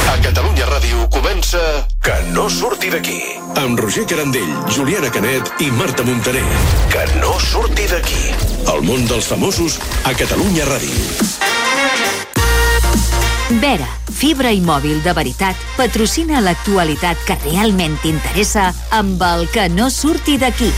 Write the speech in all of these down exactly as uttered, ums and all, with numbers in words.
A Catalunya Ràdio comença Que no surti d'aquí. Amb Roger Carandell, Juliana Canet i Marta Montaner. Que no surti d'aquí. El món dels famosos a Catalunya Ràdio. Vera, fibra i mòbil de veritat, patrocina l'actualitat que realment t'interessa amb el Que no surti d'aquí.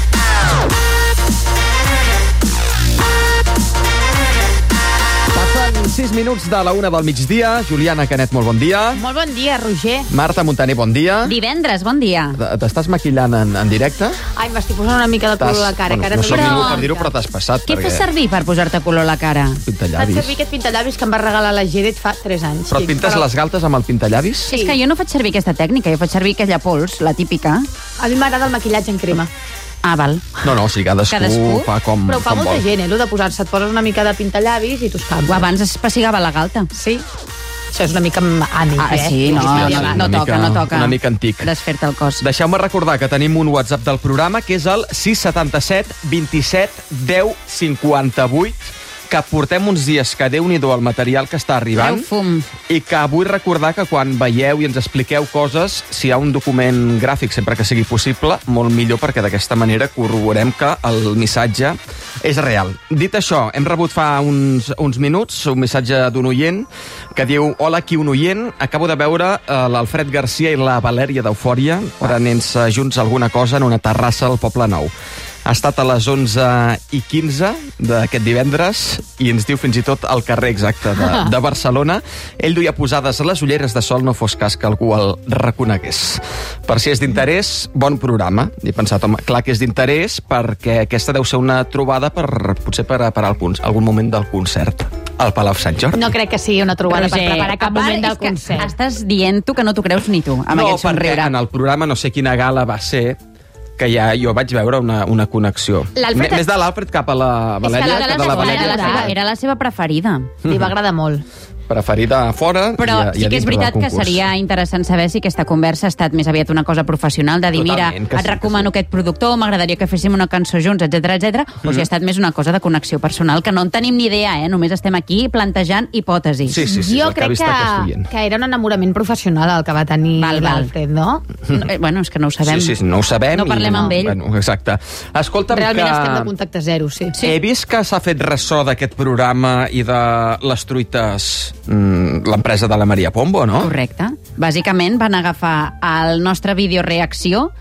sis minuts de la una del migdia. Juliana Canet, molt bon dia. Molt bon dia, Roger. Marta Montaner, bon dia. Divendres, bon dia. T'estàs maquillant en, en directe? Ai, m'estic posant una mica de color a la cara. Bueno, cara no no soc però... ningú per dir-ho, però t'has passat. Què perquè... fas servir per posar-te color a la cara? Pintallavis. Faig servir aquest pintallavis que em va regalar la Gedet fa tres anys. Però et pintes però... les galtes amb el pintallavis? Sí. És que jo no faig servir aquesta tècnica, jo faig servir aquella pols, la típica. A mi m'agrada el maquillatge en crema. Ah, val. No, no, o sigui, cadascú, cadascú fa com Però ho fa com molta vol. gent, eh, el de posar-se. Et poses una mica de pintallavis i t'ho escalfa. Abans es pessigava la galta. Sí. Això és una mica ànic, ah, eh? Sí, no, no, no, no toca, no toca. Una mica antic. Desfer-te el cos. Deixeu-me recordar que tenim un WhatsApp del programa, que és el sis setanta-set vint-i-set deu cinquanta-vuit, que portem uns dies que Déu-n'hi-do el material que està arribant. Treu fum. I que vull recordar que quan veieu i ens expliqueu coses, si hi ha un document gràfic, sempre que sigui possible, molt millor, perquè d'aquesta manera corroborem que el missatge és real. Dit això, hem rebut fa uns, uns minuts un missatge d'un oient que diu: hola, aquí un oient, acabo de veure eh, l'Alfred Garcia i la Valèria d'Eufòria, prenent junts alguna cosa en una terrassa al Poble Nou. Ha estat a les onze i quinze d'aquest divendres i ens diu fins i tot el carrer exacte de, de Barcelona. Ell duia posades les ulleres de sol, no fos cas que algú el reconegués. Per si és d'interès, bon programa. I he pensat, home, clar que és d'interès, perquè aquesta deu ser una trobada per, potser per, per algun, algun moment del concert al Palau Sant Jordi. No crec que sigui una trobada Roger, per preparar cap moment del concert. Estàs dient tu que no t'ho creus ni tu, amb no, aquest somriure. perquè en el programa, no sé quina gala va ser, que ja jo vaig veure una, una connexió. Més de l'Alfred cap a la Valèria. És que la, que de la Valèria. era, la seva, era la seva preferida. Li va agradar molt. Preferida a fora. Però i a, sí i a que és veritat que seria interessant saber si aquesta conversa ha estat més aviat una cosa professional, de dir, Totalment, mira, et sí, recomano sí. aquest productor, m'agradaria que féssim una cançó junts, etcètera, etcètera, mm -hmm. o si ha estat més una cosa de connexió personal, que no en tenim ni idea, eh? Només estem aquí plantejant hipòtesis. Sí, sí, sí, jo crec que, que era un enamorament professional el que va tenir l'Alfred, no? no? Bueno, és que no ho sabem. Sí, sí, no ho sabem. No parlem i, amb ell. Bueno, exacte. Escolta'm, realment que... estem de contacte zero, sí. sí. He vist que s'ha fet ressò d'aquest programa i de les truites, mmm, l'empresa de la Maria Pombo, no? Correcte. Bàsicament van agafar el nostre vídeo reacció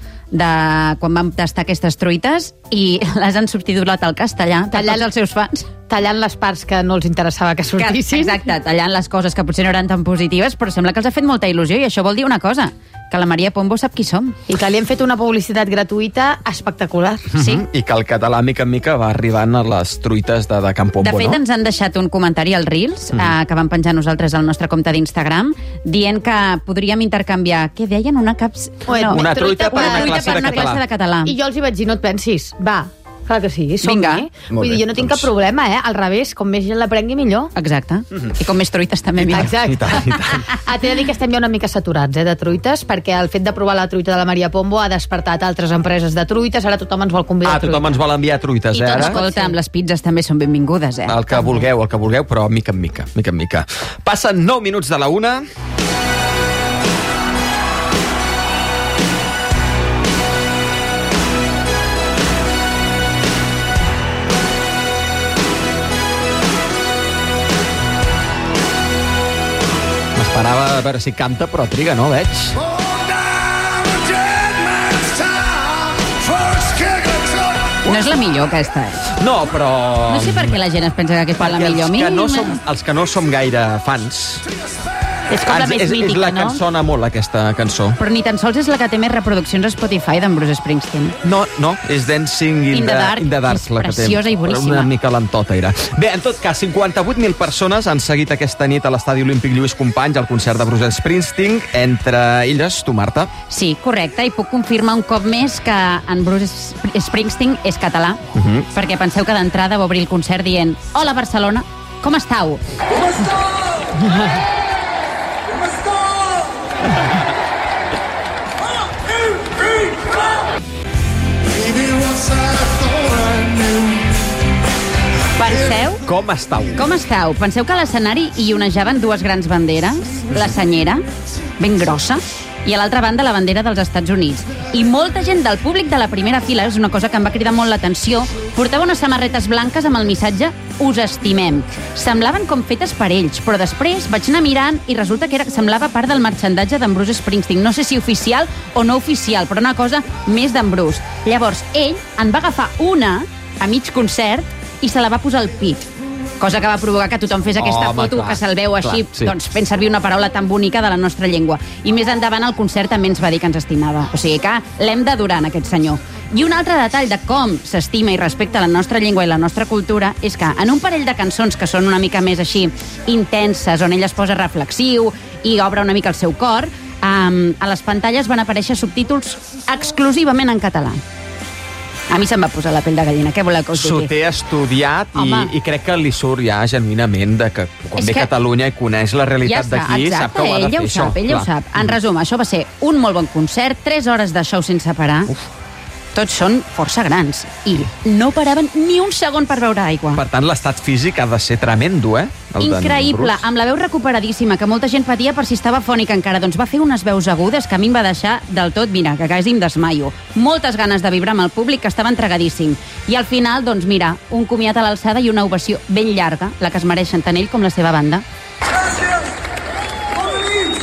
de quan vam tastar aquestes truites i les han substituït al castellà, tallant els seus fans. Tallant les parts que no els interessava que sortissin. Exacte, tallant les coses que potser no eren tan positives, però sembla que els ha fet molta il·lusió i això vol dir una cosa, que la Maria Pombo sap qui som. I que li hem fet una publicitat gratuïta espectacular. Sí. Mm-hmm. I que el català, mica en mica, va arribant a les truites de, de Can Pombo, no? De fet, no? ens han deixat un comentari als Reels, mm-hmm. eh, que vam penjar nosaltres al nostre compte d'Instagram, dient que podríem intercanviar, què deien, una caps... No, una truita per una, una, truita classe, per de una classe de català. I jo els hi vaig dir, no et pensis, va, clar que sí, som-hi. Vinga. Vull dir, jo no tinc doncs... cap problema, eh? Al revés, com més gent l'aprengui, millor. Exacte. Mm-hmm. I com més truites també millor. Exacte. I tant, i tant. Ah, t'he de dir que estem ja una mica saturats, eh, de truites, perquè el fet de provar la truita de la Maria Pombo ha despertat altres empreses de truites, ara tothom ens vol convidar Ah, a truita. tothom ens vol enviar truites, I eh, tots, ara? Escolta, amb les pizzas també són benvingudes, eh? El que vulgueu, el que vulgueu, però mica en mica, mica en mica. Passen nou minuts de la una... M'esperava a veure si canta, però triga, no? Veig. No és la millor, aquesta, eh? No, però... No sé per què la gent es pensa que aquesta és la millor. A Els mi que, no me- som, els que no som gaire fans... És com la ens- més és, és mítica, la no? que ens sona molt, aquesta cançó. Però ni tan sols és la que té més reproduccions a Spotify d'en Bruce Springsteen. No, no, és Dancing in, In the Dark. in the Dark, És la que té. preciosa i boníssima. Una mica lentota era. Bé, en tot cas, cinquanta-vuit mil persones han seguit aquesta nit a l'Estadi Olímpic Lluís Companys al concert de Bruce Springsteen, entre elles tu, Marta. Sí, correcte, i puc confirmar un cop més que en Bruce Sp- Springsteen és català, uh -huh. perquè penseu que d'entrada va obrir el concert dient: hola, Barcelona, com estàu? Com està? Com està? Penseu Com estàu? Com estàu? Penseu que a l'escenari hi onejaven dues grans banderes, la senyera, ben grossa, i a l'altra banda la bandera dels Estats Units. I molta gent del públic de la primera fila, és una cosa que em va cridar molt l'atenció, portava unes samarretes blanques amb el missatge "Us estimem". Semblaven com fetes per ells, però després vaig anar mirant i resulta que era, semblava part del marxandatge d'en Bruce Springsteen. No sé si oficial o no oficial, però una cosa més d'en Bruce. Llavors, ell en va agafar una a mig concert i se la va posar al pit. Cosa que va provocar que tothom fes aquesta Home, foto, clar, que se'l veu així, clar, sí. doncs fent servir una paraula tan bonica de la nostra llengua. I més endavant el concert també ens va dir que ens estimava. O sigui que l'hem d'adorar, aquest senyor. I un altre detall de com s'estima i respecta la nostra llengua i la nostra cultura és que en un parell de cançons que són una mica més així intenses, on ell es posa reflexiu i obre una mica el seu cor, um, a les pantalles van aparèixer subtítols exclusivament en català. A mi se'm va posar la pell de gallina, què voleu que us S'ho digui? té estudiat i, i crec que li surt ja genuïnament de que quan És ve que- a Catalunya i coneix la realitat Ja està, d'aquí, sap exacte, que ho ha de ell ja fer, ho sap, això. ell ja ho Clar. sap. En resum, això va ser un molt bon concert, tres hores de show sense parar. Uf. Tots són força grans i no paraven ni un segon per beure aigua. Per tant, l'estat físic ha de ser tremendo, eh? El d'en Increïble, Bruce. amb la veu recuperadíssima, que molta gent patia per si estava fònic encara. Doncs va fer unes veus agudes que a mi em va deixar del tot, mira, que quasi em desmaio. Moltes ganes de vibrar amb el públic, que estava entregadíssim. I al final, doncs mira, un comiat a l'alçada i una ovació ben llarga, la que es mereixen tant ell com la seva banda. Gràcies! Bona nit!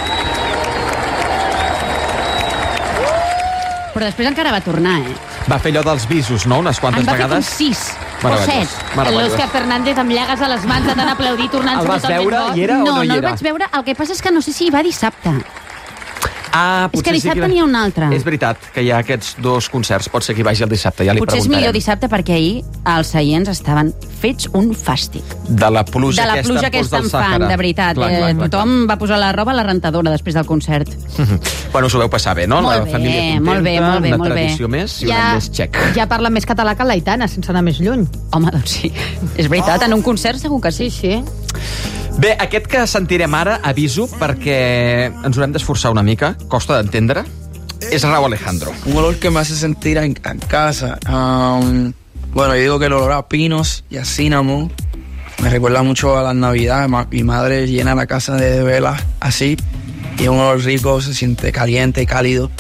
Però després encara va tornar, eh? Va fer allò dels bisos, no? Unes quantes En va vegades. fer com sis o Meravellós, set. meravellós. L'Òscar Fernández amb llagues a les mans de tant aplaudir, tornant-se El vas totalment veure boig. i era o no, no hi no el era? vaig veure. El que passa és que no sé si hi va dissabte. Ah, És que potser sí dissabte va- n'hi ha un altre. És veritat que hi ha aquests dos concerts. Pot ser que hi vagi el dissabte, ja li Potser és preguntarem. millor dissabte perquè ahir els seients estaven fets un fàstic. De la pluja De la aquesta, pluja en pols aquesta del en fan, Sàhara. de veritat. Clar, eh, clar, clar, Tothom va posar la roba a la rentadora després del concert. clar. Bueno, s'ho veu passar bé, no? Molt la bé, família contenta, molt bé, molt bé, una molt bé. tradició més i un Ja, any més xec. ja parla més català que l'Aitana, sense anar més lluny. Home, doncs sí. És veritat, en un concert segur que sí. Sí, sí. Bé, aquest que sentirem ara, aviso, perquè ens haurem d'esforçar una mica, costa d'entendre, és Rauw Alejandro. Un olor que me hace sentir en, en casa. Um, bueno, yo digo que el olor a pinos y a cinnamon me recuerda mucho a las navidades. Ma- Mi madre llena la casa de velas así y es un olor rico, se siente caliente y cálido.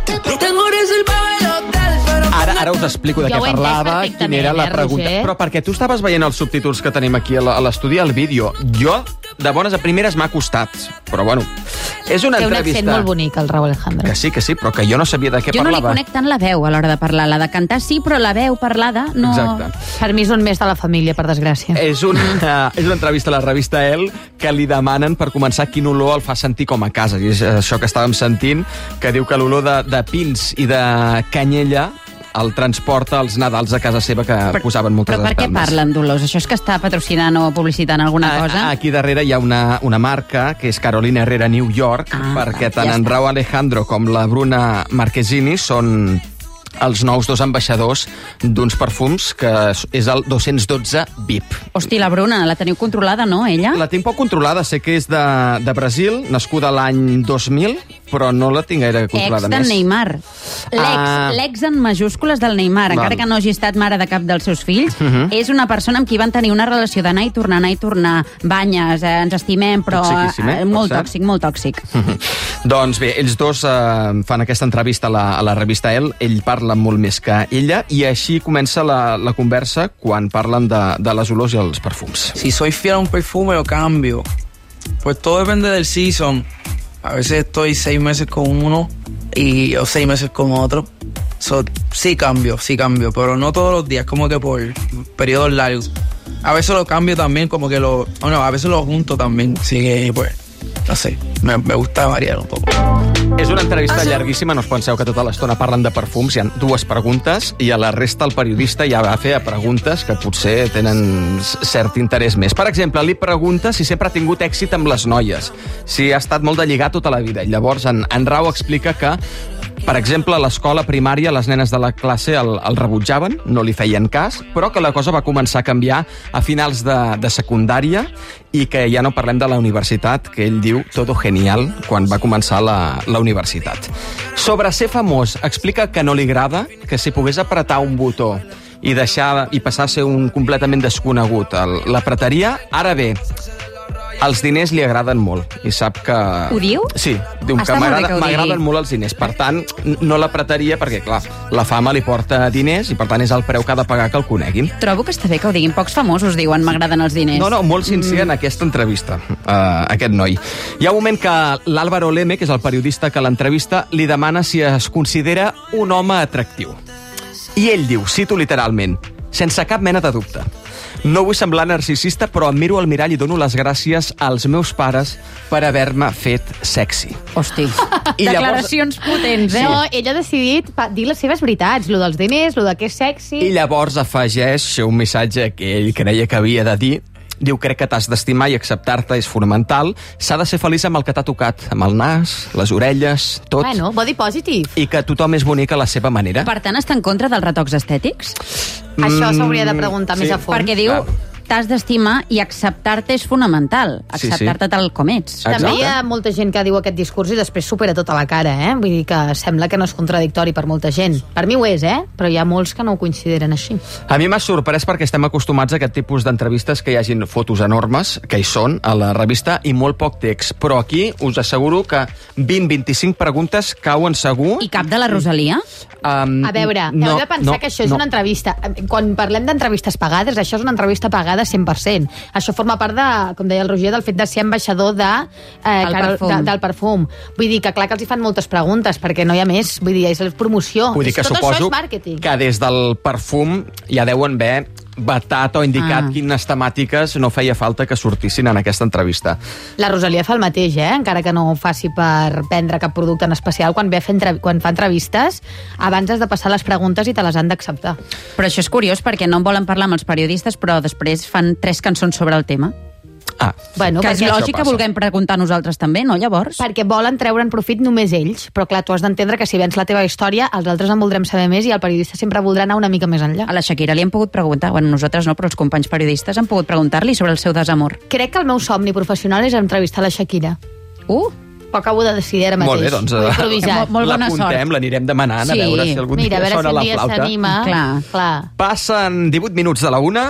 Ara, ara us explico de Jo què ho he entès parlava, perfectament, quina era la eh, pregunta. Roger? Però perquè tu estaves veient els subtítols que tenim aquí a la- a l'estudi, al vídeo. Jo, de bones a primeres, m'ha costat. Però bueno, és una Té un entrevista... accent molt bonic, el Rauw Alejandro. Que sí, que sí, però que jo no sabia de què Jo no li parlava. conec tant la veu a l'hora de parlar. La de cantar sí, però la veu parlada no... Exacte. Per mi és un més de la família, per desgràcia. És una, és una entrevista a la revista Elle que li demanen per començar quin olor el fa sentir com a casa. I és això que estàvem sentint, que diu que l'olor de, de pins i de canyella el transporta als Nadals a casa seva, que Però- posaven moltes Però per què espelmes. parlen, Dolors? Això és que està patrocinant o publicitant alguna A- cosa? a- Aquí darrere hi ha una, una marca, que és Carolina Herrera New York, Ah, perquè tant ja en està. Rauw Alejandro com la Bruna Marquezini són els nous dos ambaixadors d'uns perfums que és el dos-cents dotze V I P. Hosti, la Bruna, la teniu controlada, no, ella? La tinc poc controlada, sé que és de, de Brasil, nascuda l'any dos mil, però no la tinc gaire Ex controlada del més. Neymar. L'ex, Ah. l'ex en majúscules del Neymar, Val. encara que no hagi estat mare de cap dels seus fills, Uh -huh. és una persona amb qui van tenir una relació d'anar i tornar, anar i tornar, banyes, eh, ens estimem, però Toxiquíssim, eh, eh, molt per cert. tòxic, molt tòxic. Doncs bé, ells dos eh, fan aquesta entrevista a la, a la revista Elle, ell parla molt més que ella, i així comença la, la conversa quan parlen de, de les olors i els perfums. Si soy fiel a un perfume, lo cambio. Pues todo depende del season. A veces estoy seis meses con uno y o seis meses con otro. So, sí cambio, sí cambio, pero no todos los días, como que por periodos largos. A veces lo cambio también, como que lo... Bueno, a veces lo junto también, así que pues, no sé, me, me gusta variar un poco. És una entrevista llarguíssima, no us penseu que tota l'estona parlen de perfums, hi ha dues preguntes, i a la resta el periodista ja va fer preguntes que potser tenen cert interès més. Per exemple, li pregunta si sempre ha tingut èxit amb les noies, si ha estat molt de lligar tota la vida. I llavors en, en Rauw explica que, per exemple, a l'escola primària les nenes de la classe el, el rebutjaven, no li feien cas, però que la cosa va començar a canviar a finals de, de secundària i que ja no parlem de la universitat, que ell diu todo genial, quan va començar la, la universitat. Sobre ser famós, explica que no li agrada, que si pogués apretar un botó i deixar i passar a ser un completament desconegut. El, l'apretaria. Ara bé, els diners li agraden molt i sap que... Ho diu? Sí, diu Està que molt bé m'agrada- que ho digui. m'agraden molt els diners. Per tant, no l'apretaria perquè, clar, la fama li porta diners i, per tant, és el preu que ha de pagar que el coneguin. Trobo que està bé que ho diguin. Pocs famosos diuen m'agraden els diners. No, no, molt sincer en aquesta entrevista, uh, aquest noi. Hi ha un moment que l'Álvaro Leme, que és el periodista que l'entrevista, li demana si es considera un home atractiu. I ell diu, cito literalment, sense cap mena de dubte: no vull semblar narcisista, però em miro al mirall i dono les gràcies als meus pares per haver-me fet sexy. Hosti, I llavors- declaracions potents, eh? No, ell ha decidit pa- dir les seves veritats, lo dels diners, lo de que és sexy... I llavors afegeix un missatge que ell creia que havia de dir. Diu, crec que t'has d'estimar i acceptar-te és fonamental. S'ha de ser feliç amb el que t'ha tocat, amb el nas, les orelles, tot. Bueno, body positive. I que tothom és bonic a la seva manera. Per tant, està en contra dels retocs estètics? Això s'hauria de preguntar més a fons. Perquè diu, clar. t'has d'estimar i acceptar-te és fonamental. Sí, sí. Acceptar-te tal com ets. Exacte. També hi ha molta gent que diu aquest discurs i després supera tota la cara, eh? Vull dir que sembla que no és contradictori per molta gent. Per mi ho és, eh? Però hi ha molts que no ho consideren així. A mi m'ha sorprès perquè estem acostumats a aquest tipus d'entrevistes que hi hagin fotos enormes, que hi són, a la revista, i molt poc text. Però aquí us asseguro que vint a vint-i-cinc preguntes cauen segur. I cap de la Rosalia? Um, A veure, heu de pensar que això és una entrevista. Quan parlem d'entrevistes pagades, això és una entrevista pagada cent per cent. Això forma part, de, com deia el Roger, del fet de ser ambaixador de, eh, El Carol- perfum. de, del perfum. Vull dir que clar que els hi fan moltes preguntes, perquè no hi ha més. Vull dir, és promoció. Vull dir que Tot suposo això és màrqueting. que des del perfum ja deuen haver vetat o indicat Ah. quines temàtiques no feia falta que sortissin en aquesta entrevista. La Rosalia fa el mateix, eh? Encara que no ho faci per vendre cap producte en especial, quan, ve a fer entre... quan fa entrevistes, abans has de passar les preguntes i te les han d'acceptar. Però això és curiós perquè no en volen parlar amb els periodistes, però després fan tres cançons sobre el tema. Ah, Bueno, Que és perquè, lògic que passa. vulguem preguntar nosaltres també, no, llavors? perquè volen treure'n profit només ells. Però clar, tu has d'entendre que si vens la teva història, els altres en voldrem saber més i el periodista sempre voldrà anar una mica més enllà. A la Shakira li hem pogut preguntar, bueno, nosaltres no, però els companys periodistes han pogut preguntar-li sobre el seu desamor. Crec que el meu somni professional és entrevistar la Shakira. Uh, Però acabo de decidir ara mateix. molt bé, doncs Ho he improvisat. Molt- molt bona l'apuntem, sort. l'anirem demanant a Sí. veure si algun Mira, a dia veure si sona un la dia flauta. s'anima. Clar. Clar. Passen divuit minuts de la una.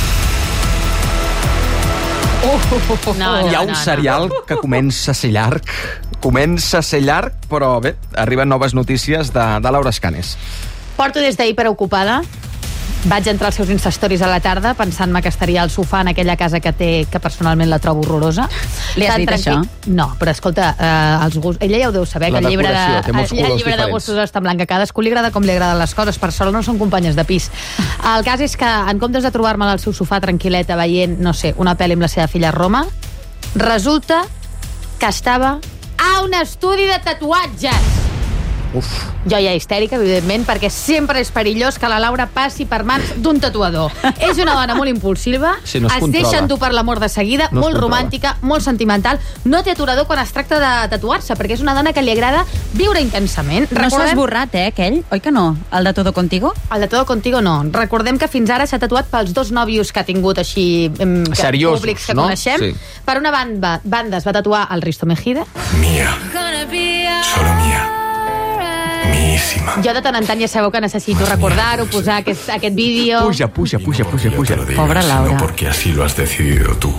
No, Hi ha no, un no, serial que comença a ser llarg. Comença a ser llarg, però bé, arriben noves notícies de, de Laura Escanes. Porto des d'ahir preocupada. Vaig entrar als seus instastoris a la tarda pensant-me que estaria al sofà en aquella casa que té, que personalment la trobo horrorosa. Li has Tan dit tranquil- això? No, però escolta, eh, els gust... ella ja ho deu saber, La que el llibre, decoració, de, té molts el colors llibre de diferents. gustos està en blanc. A cadascú li agrada com li agraden les coses, per sort no són companyes de pis. El cas és que, en comptes de trobar-me al seu sofà tranquil·leta veient, no sé, una pel·li amb la seva filla a Roma, resulta que estava a un estudi de tatuatges. Uf. Jo ja histèrica, evidentment, perquè sempre és perillós que la Laura passi per mans d'un tatuador. És una dona molt impulsiva, Sí, no es es controla. deixa endur per l'amor de seguida, No es molt controla. romàntica, molt sentimental, no té aturador quan es tracta de tatuar-se, perquè és una dona que li agrada viure intensament. no s'ha Recordem- esborrat, eh, aquell? Oi que no? El de Todo Contigo? El de Todo Contigo no. Recordem que fins ara s'ha tatuat pels dos nòvios que ha tingut així em, que- Seriosos, públics que no? coneixem. Sí. Per una banda, banda es va tatuar el Risto Mejide. Mía. Solo mía. Míísima. Jo de tant en tant ja sabeu que necessito recordar-ho, posar aquest, aquest vídeo. Puja, puja, puja, Y no puja, porque yo puja. te lo diga, Pobre Laura. sino porque así lo has decidido tú.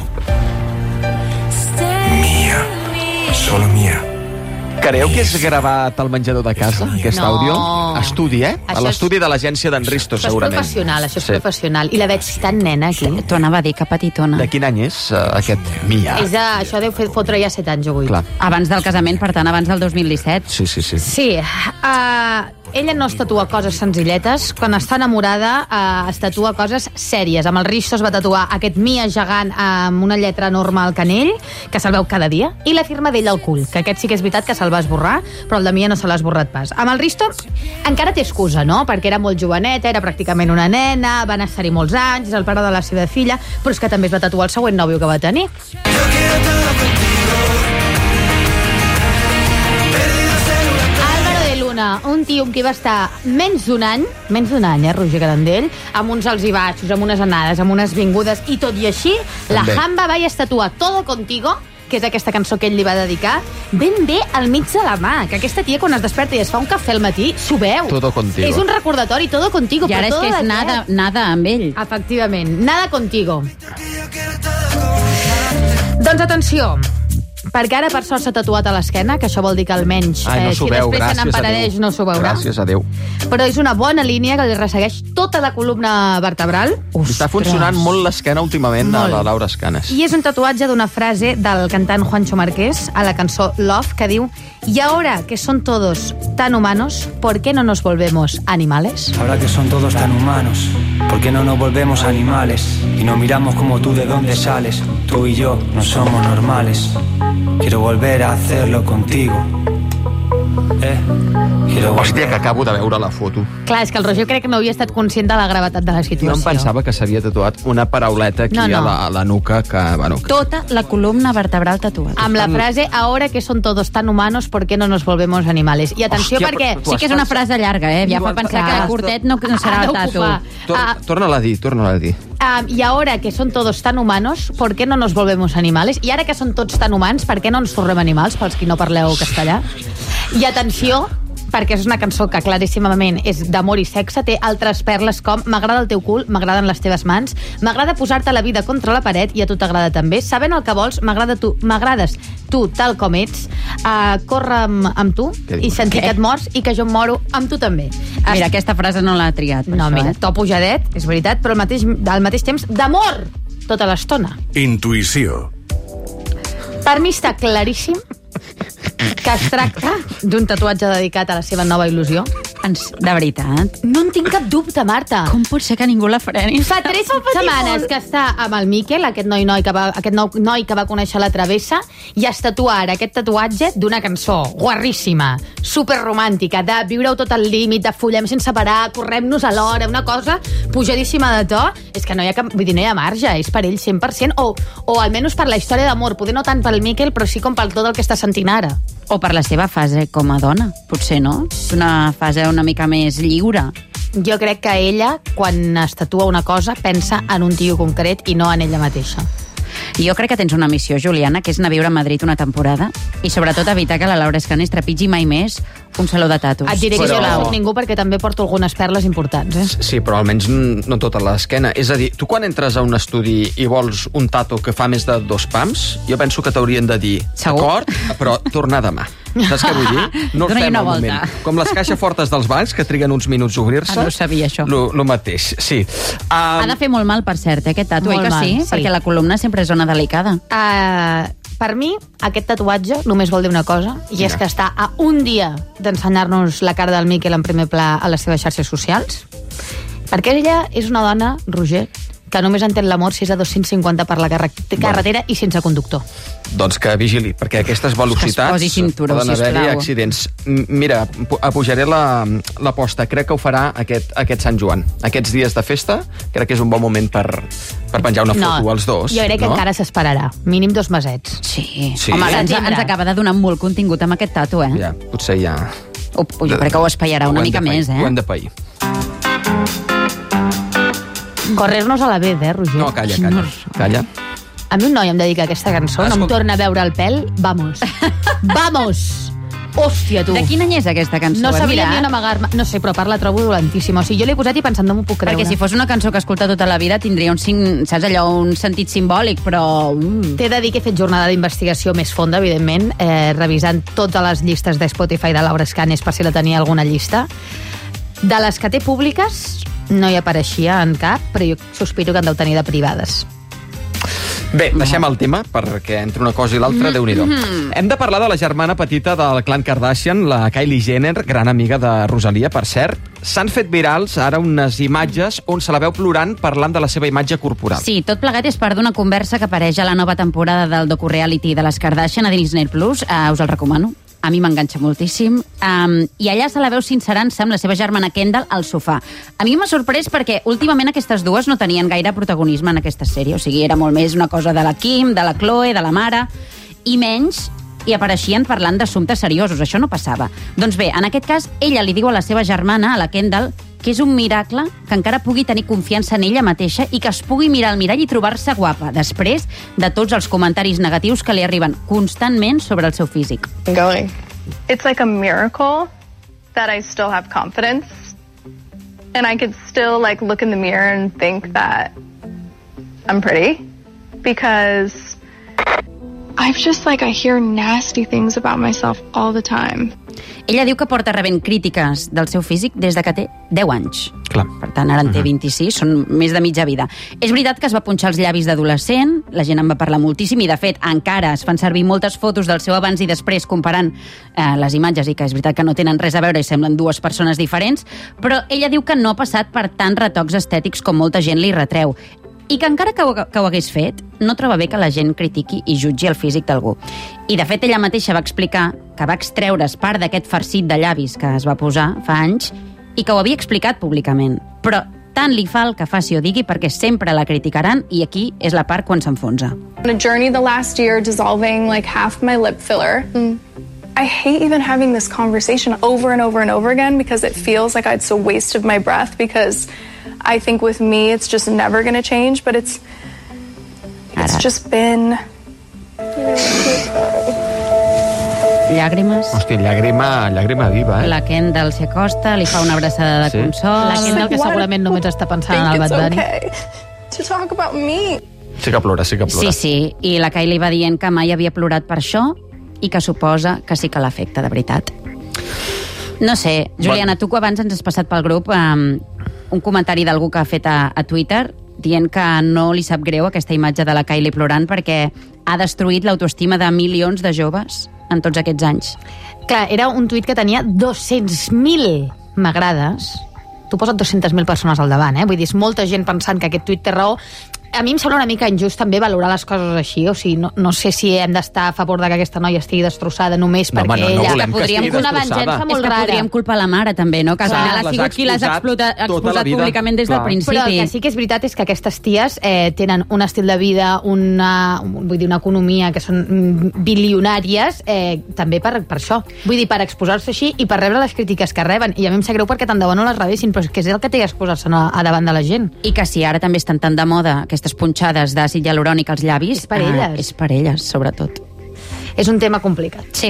Mía. Solo mía. Creieu que és gravat al menjador de casa, aquest No. àudio? Estudi, eh? Això A l'estudi de l'agència d'en Risto, Això és segurament. professional, això és Sí. professional. I la veig tan nena aquí. T'ho anava a dir, que petitona. De quin any és, uh, aquest Mia? És de, això deu fer fotre ja set anys, avui. Clar. Abans del casament, per tant, abans del dos mil disset. Sí, sí, sí. Sí, uh, ella no es tatua coses senzilletes. Quan està enamorada uh, es tatua coses sèries. Amb el Risto es va tatuar aquest Mia gegant amb una lletra enorme al canell, que se'l veu cada dia, i la firma d'ell al cul, que aquest sí que és veritat que se'l va esborrar, però el de Mia no se l'ha esborrat pas. Amb el Risto encara té excusa, no? Perquè era molt joveneta, era pràcticament una nena, van estar-hi molts anys, és el pare de la seva filla, però és que també es va tatuar el següent nòvio que va tenir. Álvaro de Luna, un tio amb qui va estar menys d'un any, menys d'un any, eh, Roger Garandell, amb uns alts i baixos, amb unes anades, amb unes vingudes, i tot i així, la També. Jamba va i es tatua Todo Contigo, que que és aquesta cançó que ell li va dedicar, ben bé al mig de la mà, que aquesta tia quan es desperta i es fa un cafè al matí, s'ho veu. Todo contigo. És un recordatori, todo contigo. I ara és però que todo és de nada, què? nada amb ell. Efectivament, nada contigo. Doncs atenció, perquè ara per sort s'ha tatuat a l'esquena, que això vol dir que almenys Ai, no eh, s'ho si veu, després se gràcies a n'empenedeix Déu. no s'ho veurà. Gràcies a Déu. Però és una bona línia que li ressegueix tota la columna vertebral. Està funcionant molt l'esquena últimament de Molt. la Laura Escanes. I és un tatuatge d'una frase del cantant Juancho Marqués a la cançó Love, que diu: y ahora que son todos tan humanos, ¿por qué no nos volvemos animales? Ahora que son todos tan humanos, ¿por qué no nos volvemos animales? Y nos miramos como tú de dónde sales. Tú y yo no somos normales. Quiero volver a hacerlo contigo. Eh, quiero volver. Hòstia, que acabo de veure la foto. Clar, és que el Roger crec que no havia estat conscient de la gravetat de la situació. No em pensava que s'havia tatuat una parauleta aquí No, no. A, la, a la nuca que, bueno, que... Tota la columna vertebral tatuada. Amb la frase, ahora que son todos tan humanos, ¿por qué no nos volvemos animales? I atenció, Hòstia, perquè... però tu Sí que és una frase llarga, eh? Ja fa Igual- pensar Clar. que curtet no, no serà Ha el tatu. d'ocupar. Tor Ah, Torna-la a dir, torna-la a dir. ah, y ahora que son todos tan humanos, ¿por qué no nos volvemos animales? I ara que són tots tan humans, per què no ens tornem animals, pels qui no parleu castellà? I atenció, perquè és una cançó que claríssimament és d'amor i sexe, té altres perles com m'agrada el teu cul, m'agraden les teves mans, m'agrada posar-te la vida contra la paret i a tu t'agrada també, sabent el que vols, m'agrada tu, m'agrades tu tal com ets, uh, córrer amb, amb tu Què i dius? sentir Què? que et mors i que jo em moro amb tu també. Mira, aquesta frase no l'ha triat. per No, això, mira, eh? to pujadet, és veritat, però al mateix, al mateix temps d'amor tota l'estona. Intuïció. Per mi està claríssim que es tracta d'un tatuatge dedicat a la seva nova il·lusió. Ens, de veritat? No en tinc cap dubte, Marta. Com pot ser que ningú la freni? Fa tres setmanes que està amb el Miquel, aquest noi, noi que va, aquest nou noi que va conèixer la Travessa, i es tatua ara aquest tatuatge d'una cançó guarríssima, superromàntica, de viure-ho tot al límit, de follem sense parar, correm-nos alhora, una cosa pujadíssima de to. És que no hi ha, cap, vull dir, no hi ha marge, és per ell cent per cent, o, o almenys per la història d'amor, poder no tant pel Miquel, però sí com per tot el que està sentint ara. O per la seva fase com a dona, potser, no? És una fase una mica més lliure. Jo crec que ella, quan es tatua una cosa, pensa en un tio concret i no en ella mateixa. I jo crec que tens una missió, Juliana, que és anar a viure a Madrid una temporada i sobretot evitar que la Laura Escanes trepitgi mai més un saló de tatus. Et diré que Però- jo no soc ningú perquè també porto algunes perles importants, eh? Sí, però almenys n- no tota l'esquena. És a dir, tu quan entres a un estudi i vols un tatu que fa més de dos pams, jo penso que t'haurien de dir, Segur? d'acord, però tornar demà. Saps què vull dir? No Dona-hi fem una al volta. moment. Com les caixes fortes dels bancs, que triguen uns minuts a obrir-se. Ah, no ho sabia, això. Lo, lo mateix, sí. Ha Um, de fer molt mal, per cert, eh, aquest tatu, Molt oi que mal, sí? sí. Perquè la columna sempre és zona delicada. Uh, per mi, aquest tatuatge només vol dir una cosa, i és Quina? que està a un dia d'ensenyar-nos la cara del Miquel en primer pla a les seves xarxes socials. Perquè ella és una dona, Roger, que només entén l'amor si és a dos-cents cinquanta per la carre carretera i sense conductor. Doncs que vigili, perquè aquestes velocitats posi cinturó, poden haver-hi sisplau. accidents. M- Mira, pu- apujaré la- l'aposta. Crec que ho farà aquest, aquest Sant Joan. Aquests dies de festa, crec que és un bon moment per, per penjar una foto als dos. jo crec que no? encara s'esperarà. Mínim dos mesets. Sí. Sí. Home, ens, Setembre. ens acaba de donar molt contingut amb aquest tatu, eh? Ja, potser ja... O, o jo crec que ho espaiarà una Ho hem mica de pair, més, eh? Ho hem de pair. Correr-nos a la vez, eh, Roger? No, calla, calla. Calla. A mi un noi em dedica aquesta cançó, no em Escolta. torna a veure el pèl, vamos. Vamos! Hòstia, tu. De quin any és aquesta cançó? No Has sabria mirat? ni on amagar-me. No sé, però part la trobo dolentíssima. O sigui, jo l'he posat i pensant, no m'ho puc creure. Perquè si fos una cançó que escolta tota la vida tindria un, sim- saps allò, un sentit simbòlic, però... Mm. T'he de dir que he fet jornada d'investigació més fonda, evidentment, eh, revisant totes les llistes de Spotify de Laura Escanes per si la tenia alguna llista. De les que té públiques, no hi apareixia en cap, però jo sospiro que en deu tenir de privades. Bé, deixem el tema, perquè entre una cosa i l'altra, Déu-n'hi-do. Hem de parlar de la germana petita del clan Kardashian, la Kylie Jenner, gran amiga de Rosalia, per cert. S'han fet virals ara unes imatges on se la veu plorant parlant de la seva imatge corporal. Sí, tot plegat és part d'una conversa que apareix a la nova temporada del docu-reality de les Kardashian a Disney Plus. Uh, us el recomano. A mi m'enganxa moltíssim. Um, I allà se la veu sincerant-se amb la seva germana Kendall al sofà. A mi m'ha sorprès perquè últimament aquestes dues no tenien gaire protagonisme en aquesta sèrie. O sigui, era molt més una cosa de la Kim, de la Khloe, de la mare, i menys i apareixien parlant d'assumptes seriosos. Això no passava. Doncs bé, en aquest cas, ella li diu a la seva germana, a la Kendall, que és un miracle que encara pugui tenir confiança en ella mateixa i que es pugui mirar al mirall i trobar-se guapa, després de tots els comentaris negatius que li arriben constantment sobre el seu físic. Going. It's like a miracle that I still have confidence and I could still like look in the mirror and think that I'm pretty because I've just like I hear nasty things about myself all the time. Ella diu que porta rebent crítiques del seu físic des de que té deu anys. Clar. Per tant, ara en té vint-i-sis, són més de mitja vida. És veritat que es va punxar els llavis d'adolescent, la gent en va parlar moltíssim i, de fet, encara es fan servir moltes fotos del seu abans i després comparant eh, les imatges i que és veritat que no tenen res a veure i semblen dues persones diferents, però ella diu que no ha passat per tants retocs estètics com molta gent li retreu. I que encara que ho, que ho hagués fet, no troba bé que la gent critiqui i jutgi el físic d'algú. I, de fet, ella mateixa va explicar que va extreure's part d'aquest farcit de llavis que es va posar fa anys i que ho havia explicat públicament. Però tant li fa el que faci o digui perquè sempre la criticaran i aquí és la part quan s'enfonsa. On a journey the last year dissolving like half my lip filler. Mm. I hate even having this conversation over and over and over again because it feels like it's a waste of my breath because I think with me it's just never going to change, but it's it's just been Llàgrimes. Hòstia, llàgrima, llàgrima viva, eh? La Kendall s'hi acosta, li fa una abraçada de Sí. consol. La Kendall, que segurament només està pensant en el Bad Bunny. okay to talk about me. Sí que plora, sí que plora. Sí, sí, i la Kylie va dient que mai havia plorat per això i que suposa que sí que l'afecta, de veritat. No sé, Juliana, tu que abans ens has passat pel grup um, un comentari d'algú que ha fet a, a Twitter dient que no li sap greu aquesta imatge de la Kylie plorant perquè ha destruït l'autoestima de milions de joves en tots aquests anys. Clar, era un tuit que tenia dos-cents mil m'agrades. Tu poses dos-centes mil persones al davant, eh? Vull dir, és molta gent pensant que aquest tuit té raó. A mi em sembla una mica injust també valorar les coses així, o sigui, no, no sé si hem d'estar a favor de que aquesta noia estigui destrossada només No, perquè home, no, no ella... volem que podríem estigui una destrossada. venjança És molt que rara. podríem culpar la mare també, no? Que al Clar, final ha les sigut ha qui les ha exposat exposat, tota la exposat vida. públicament des del Clar. principi. Però el que sí que és veritat és que aquestes ties eh, tenen un estil de vida, una, vull dir, una economia que són mm, bilionàries, eh, també per, per això. Vull dir, per exposar-se així i per rebre les crítiques que reben. I a mi em sap greu perquè tant de bo no les rebessin, però és que és el que té exposar-se a, a davant de la gent. I que si ara també estan tan de moda aquestes punxades d'àcid hialurònic als llavis... És per elles. Eh, és per elles, sobretot. És un tema complicat. Sí.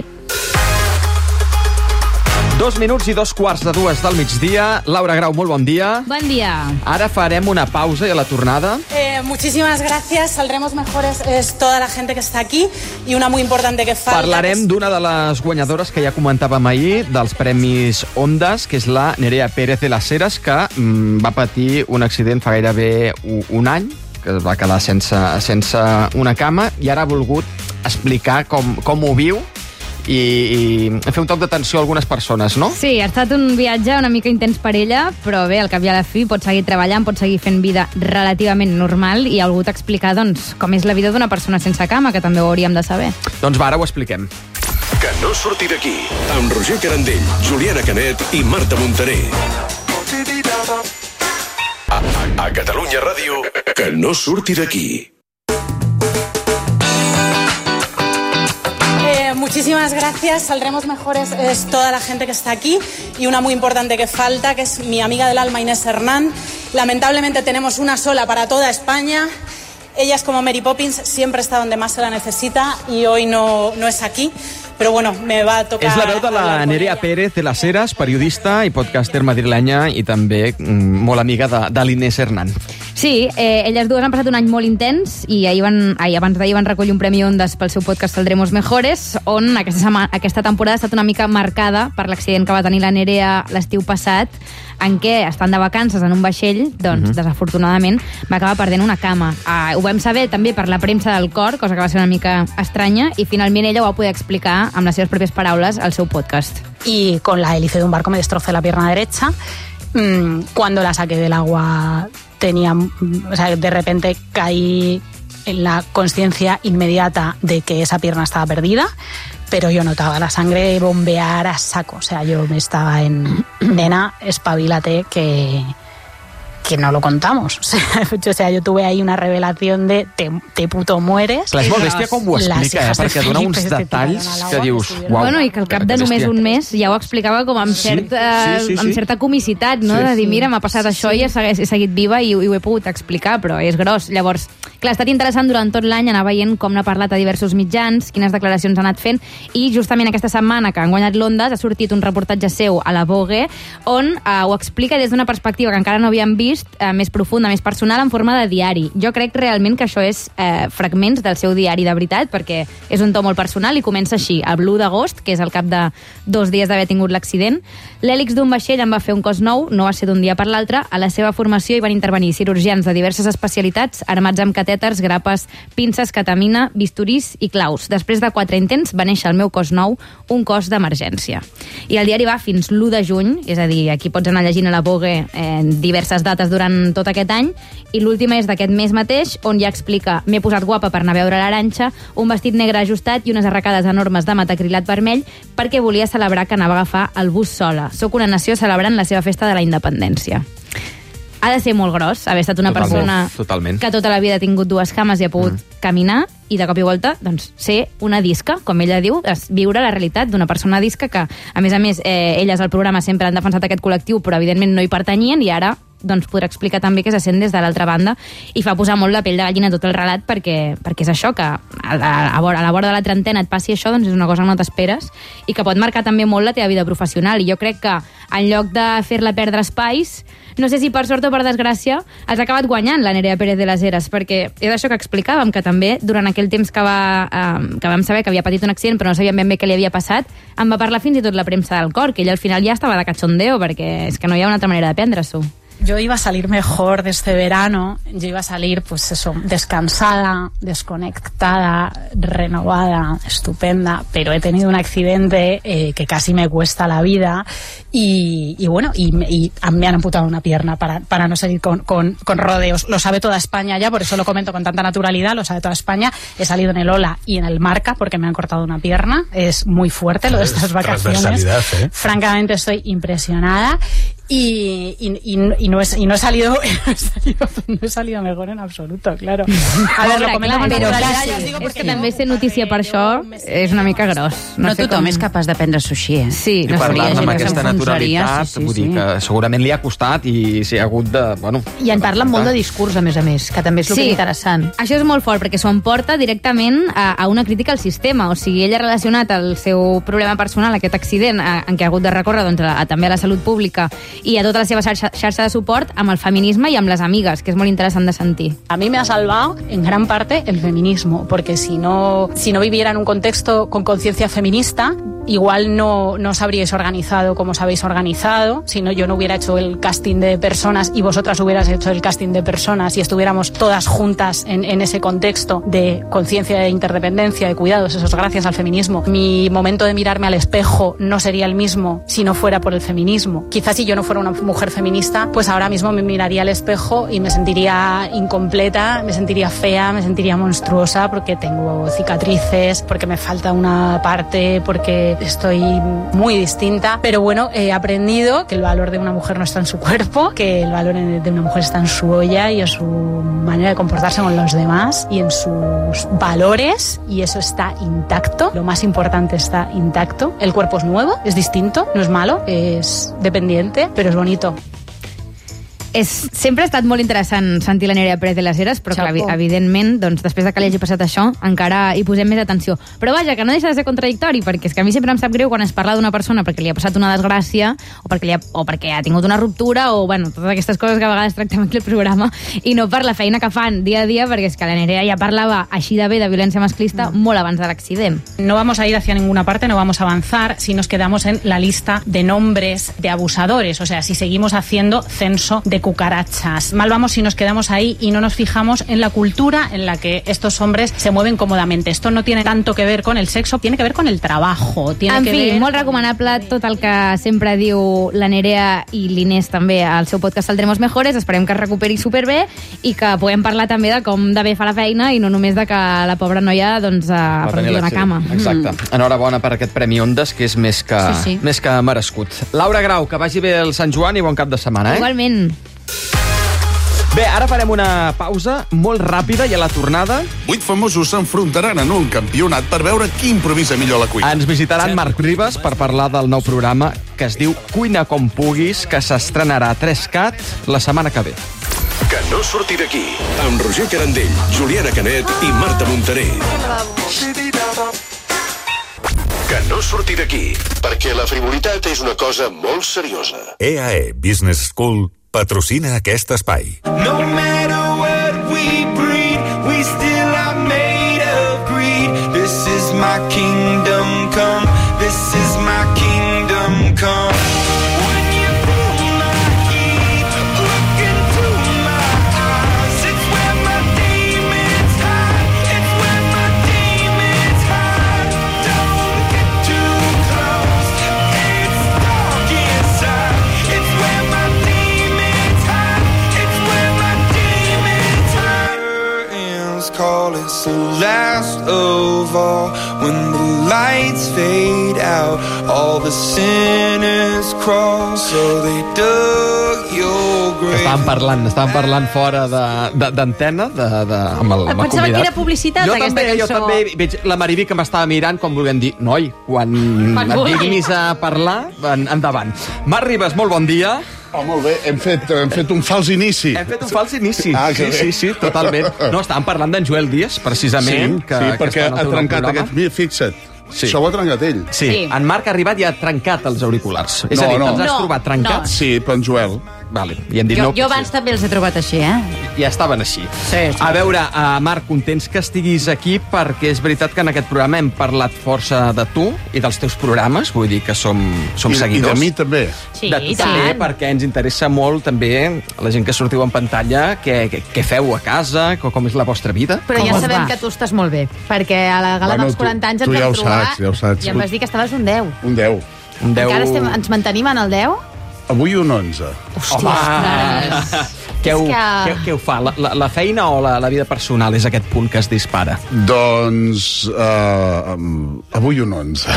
Dos minuts i dos quarts de dues del migdia. Laura Grau, molt bon dia. Bon dia. Ara farem una pausa i a la tornada... Eh, muchísimas gracias. Saldremos mejores. Es toda la gente que está aquí y una muy importante que falta. Parlarem d'una de les guanyadores que ja comentàvem ahir, dels Premis Ondas, que és la Nerea Pérez de las Heras, que mm, va patir un accident fa gairebé un any, que es va quedar sense, sense una cama, i ara ha volgut explicar com, com ho viu i, i fer un toc d'atenció a algunes persones, no? Sí, ha estat un viatge una mica intens per ella, però bé, al cap i a la fi pot seguir treballant, pot seguir fent vida relativament normal i ha volgut explicar doncs, com és la vida d'una persona sense cama, que també ho hauríem de saber. Doncs va, ara ho expliquem. Que no surti d'aquí, amb Roger Carandell, Juliana Canet i Marta Montaner. A, a, a Catalunya Ràdio, que no surti d'aquí. Eh, muchísimas gracias. Saldremos mejores. Es toda la gente que está aquí y una muy importante que falta, que es mi amiga del alma, Inés Hernán. Lamentablemente tenemos una sola para toda España. Ella es como Mary Poppins, siempre está donde más se la necesita y hoy no, no es aquí. Però bueno, me va a tocar... És la veu de la Nerea Pérez de las Heras, periodista i podcaster madrilenya i també mm, molt amiga de, de l'Inés Hernán. Sí, eh, elles dues han passat un any molt intens i ahir van, ahir, abans d'ahir van recollir un Premi Ondas pel seu podcast Saldremos Mejores, on aquesta, setmana, aquesta temporada ha estat una mica marcada per l'accident que va tenir la Nerea l'estiu passat, en què, estant de vacances en un vaixell, doncs, uh-huh. desafortunadament, va acabar perdent una cama. Uh, ho vam saber també per la premsa del cor, cosa que va ser una mica estranya, i finalment ella ho va poder explicar amb les seves pròpies paraules al seu podcast. Y con la hélice de un barco me destrocé la pierna derecha. Mm, cuando la saqué del agua tenía, o sea, de repente caí en la consciencia inmediata de que esa pierna estaba perdida, pero yo notaba la sangre bombear a saco. O sea, yo me estaba en, nena, espabilate, que, que no lo contamos. O sea, o sea, yo tuve ahí una revelación de te, te puto mueres. Clar, és molt bèstia com ho explica, eh? Perquè dona uns detalls que dius... Uau, bueno, i que al cap de només un mes ja ho explicava com amb, cert, sí, sí, sí, sí. amb certa comicitat, no? Sí, de dir, mira, m'ha passat sí, això sí. i he, he seguit viva i, i ho he pogut explicar, però és gros. Llavors, clar, ha estat interessant durant tot l'any anar veient com n'ha parlat a diversos mitjans, quines declaracions ha anat fent, i justament aquesta setmana que han guanyat l'Ondas ha sortit un reportatge seu a la Vogue on eh, ho explica des d'una perspectiva que encara no havíem vist, eh, més profunda, més personal, en forma de diari. Jo crec realment que això és eh, fragments del seu diari de veritat, perquè és un to molt personal i comença així, el l'u d'agost, que és al cap de dos dies d'haver tingut l'accident. L'hèlix d'un vaixell en va fer un cos nou, no va ser d'un dia per l'altre. A la seva formació hi van intervenir cirurgians de diverses especialitats, armats amb catèters, grapes, pinces, ketamina, bisturís i claus. Després de quatre intents va néixer el meu cos nou, un cos d'emergència. I el diari va fins l'u de juny, és a dir, aquí pots anar llegint a la Vogue eh, diverses dates durant tot aquest any, i l'última és d'aquest mes mateix, on ja explica: m'he posat guapa per anar a veure l'Arantxa, un vestit negre ajustat i unes arracades enormes de metacrilat vermell perquè volia celebrar que anava a agafar el bus sola. Soc una nació celebrant la seva festa de la independència. Ha de ser molt gros haver estat una totalment, persona totalment. que tota la vida ha tingut dues cames i ha pogut mm. caminar, i de cop i volta doncs, ser una disca, com ella diu, viure la realitat d'una persona disca que, a més a més, eh, elles al programa sempre han defensat aquest col·lectiu, però evidentment no hi pertanyien, i ara doncs podrà explicar també que se sent des de l'altra banda, i fa posar molt la pell de gallina tot el relat, perquè, perquè és això, que a, a, a la vora de la trentena et passi això, doncs és una cosa que no t'esperes i que pot marcar també molt la teva vida professional. I jo crec que en lloc de fer-la perdre espais, no sé si per sort o per desgràcia, has acabat guanyant la Nerea Pérez de les Heras, perquè és això que explicàvem, que també durant aquell temps que, va, eh, que vam saber que havia patit un accident però no sabíem ben bé què li havia passat, em va parlar fins i tot la premsa del cor, que ella al final ja estava de cachondeo, perquè és que no hi ha una altra manera de prendre-s'ho. Yo iba a salir mejor de este verano, yo iba a salir, pues eso, descansada, desconectada, renovada, estupenda, pero he tenido un accidente eh, que casi me cuesta la vida y, y bueno, y, y me han amputado una pierna para, para no seguir con, con, con rodeos. Lo sabe toda España ya, por eso lo comento con tanta naturalidad, lo sabe toda España. He salido en el Ola y en el Marca porque me han cortado una pierna, es muy fuerte lo de estas vacaciones. ¿eh? Francamente estoy impresionada. Y, y, y, y, no he, y no he salido no he salido, no he salido mejor en absoluto, claro. A ver, lo comento con naturalidad, ja us digo, és que també ser notícia per això és una mica gros. No, no tothom com... és capaç de prendre-s'ho així, eh? Sí, I no parlant amb aquesta naturalitat, sí, sí, vull dir que segurament li ha costat i s'hi ha hagut de... Bueno, I en parlen molt de discurs, a més a més, que també és el sí, que és interessant. Això és molt fort, perquè s'ho emporta directament a, a una crítica al sistema. O sigui, ella ha relacionat el seu problema personal, aquest accident, a, en què ha hagut de recórrer doncs, a, a, també a la salut pública y a toda la seva xarxa, xarxa de suport amb el feminisme y amb les amigues, que es muy interesante de sentir. A mí me ha salvado en gran parte el feminismo, porque si no, si no viviera en un contexto con conciencia feminista, igual no, no os habríais organizado como os habéis organizado, si no yo no hubiera hecho el casting de personas y vosotras hubieras hecho el casting de personas y estuviéramos todas juntas en, en ese contexto de conciencia de interdependencia, de cuidados, eso es gracias al feminismo. Mi momento de mirarme al espejo no sería el mismo si no fuera por el feminismo. Quizás si yo no fuera una mujer feminista, pues ahora mismo me miraría al espejo y me sentiría incompleta, me sentiría fea, me sentiría monstruosa porque tengo cicatrices, porque me falta una parte, porque estoy muy distinta. Pero bueno, he aprendido que el valor de una mujer no está en su cuerpo, que el valor de una mujer está en su olla y en su manera de comportarse con los demás y en sus valores, y eso está intacto. Lo más importante está intacto. El cuerpo es nuevo, es distinto, no es malo, es dependiente, però és bonito. És, sempre ha estat molt interessant sentir la Nerea Pérez de les Heras, però clar, evidentment, doncs, després de que li hagi passat això, encara hi posem més atenció. Però vaja, que no deixa de ser contradictori, perquè és que a mi sempre em sap greu quan es parla d'una persona perquè li ha passat una desgràcia, o perquè, li ha, o perquè ha tingut una ruptura, o bueno, totes aquestes coses que a vegades tractem aquí al programa, i no per la feina que fan dia a dia, perquè és que la Nerea ja parlava així de bé de violència masclista mm. molt abans de l'accident. No vamos a ir hacia ninguna parte, no vamos a avanzar si nos quedamos en la lista de nombres de abusadores, o sea, si seguimos haciendo censo de cucarachas. Mal vamos si nos quedamos ahí y no nos fijamos en la cultura en la que estos hombres se mueven cómodamente. Esto no tiene tanto que ver con el sexo, tiene que ver con el trabajo. Tiene en que fi, ver... molt recomanable tot el que sempre diu la Nerea i l'Inés també al seu podcast Saldremos Mejores. Esperem que es recuperi superbé i que puguem parlar també de com de bé fa la feina i no només de que la pobra noia doncs, ha perdut una cama. Exacte. Mm. Enhorabona per aquest Premi Ondas, que és més que, sí, sí. més que merescut. Laura Grau, que vagi bé el Sant Joan i bon cap de setmana. Eh? Igualment. Bé, ara farem una pausa molt ràpida i a la tornada Vuit famosos s'enfrontaran en un campionat per veure qui improvisa millor la cuina. ens visitaran Marc Ribas per parlar del nou programa que es diu Cuina com puguis, que s'estrenarà a tres cat la setmana que ve. Que no surti d'aquí, amb Roger Carandell, Juliana Canet i Marta Montaner. Que no surti d'aquí, perquè la frivolitat és una cosa molt seriosa. E A E Business School patrocina aquest espai. No matter what we breed, we still are made of greed. This is my kingdom come. This is my kingdom come. When you feel my heat, look into my eyes. It's where my demons hide. It's where my demons hide. Don't get too close. It's dark inside. It's where my demons hide. It's where my demons hide. Curtains call it the last of all. When the lights fade out, all the sinners crawl, so they dug your grave. Estàvem parlant, estàvem parlant fora d'antena de, de, de, amb el, amb el Pensava convidat. que era publicitat, jo aquesta també, cançó. Jo també veig la Mariví que m'estava mirant com volent dir, noi, quan Quan et vulguis. dignis a parlar, en, endavant. Marc Ribas, molt bon dia. Oh, molt bé, hem fet, hem fet un fals inici. Hem fet un fals inici. Ah, sí, sí, sí, totalment. No, estàvem parlant d'en Joel Díaz, precisament. Sí, que, sí, que perquè està en el ha teu nou trencat programa. aquest... Mira, fixa't, Sí. això ho ha trencat ell. Sí. sí, en Marc ha arribat i ha trencat els auriculars. És No, a dir, no. te'ls has No, trobat trencats? Sí, però en Joel. Vale. I hem dit, Jo, no, jo abans també els he trobat així, eh? ja estaven així. Sí, sí. A veure, uh, Marc, contents que estiguis aquí perquè és veritat que en aquest programa hem parlat força de tu i dels teus programes, vull dir que som, som I, I seguidors. de mi també. Sí, de tu i també, tant. perquè ens interessa molt també la gent que sortiu en pantalla, què, què, què feu a casa, com, com és la vostra vida. Però Com ja us sabem va? que tu estàs molt bé, perquè a la gala Bueno, dels tu- quaranta anys tu ens ja vam ho trobar saps, ja ho saps. i em vas dir que estaves un deu. Un deu. Un deu... Encara estem, ens mantenim en el deu? Avui un onze. Home, què, ho, És que- què, què ho fa? La, la, la feina o la, la vida personal és aquest punt que es dispara? Doncs... Uh, um, avui un onze.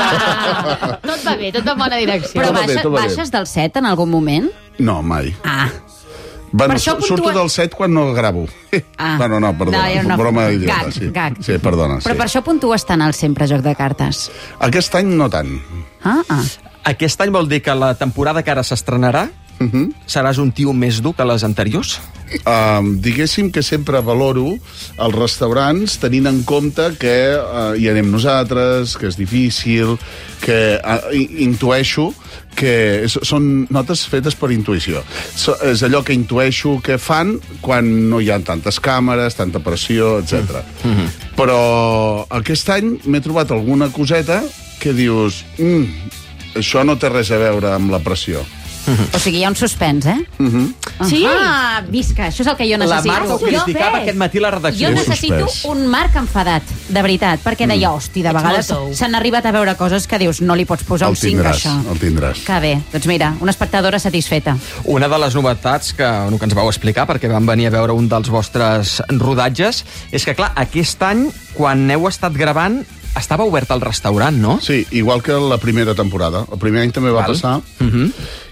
Ah, tot va bé, tot va en bona direcció. Però Tot va bé, baixa, tot va bé. baixes del set en algun moment? No, mai. Ah, Bueno, Per això su- surto puntua- del set quan no gravo. Ah. Bueno, no, perdona. No, era una- Broma idiota, gag, sí. gag. Sí, perdona. però sí. per això puntues tant al sempre joc de cartes. Aquest any no tant. Ah, ah. Aquest any vol dir que la temporada que ara s'estrenarà Uh -huh. seràs un tio més dur que les anteriors? Uh, diguéssim que sempre valoro els restaurants tenint en compte que uh, hi anem nosaltres, que és difícil, que uh, intueixo que és, són notes fetes per intuïció. So, és allò que intueixo que fan quan no hi ha tantes càmeres, tanta pressió, etcètera. Mm -hmm. Però aquest any m'he trobat alguna coseta que dius mm, això no té res a veure amb la pressió. O sigui, hi ha un suspens, eh? Mm -hmm. Sí. Ah, visca, això és el que jo La necessito. Marc ho criticava aquest matí a la redacció. Jo És necessito suspès. un Marc enfadat, de veritat, perquè deia, hosti, de Ets vegades molt tou. s'han arribat a veure coses que dius, no li pots posar El un cinc a tindràs, això. el tindràs. Que bé, doncs mira, una espectadora satisfeta. Una de les novetats que, no, que ens vau explicar, perquè vam venir a veure un dels vostres rodatges, és que, clar, aquest any, quan heu estat gravant, estava obert el restaurant, no? Sí, igual que la primera temporada. El primer any també va Val. passar. Uh -huh.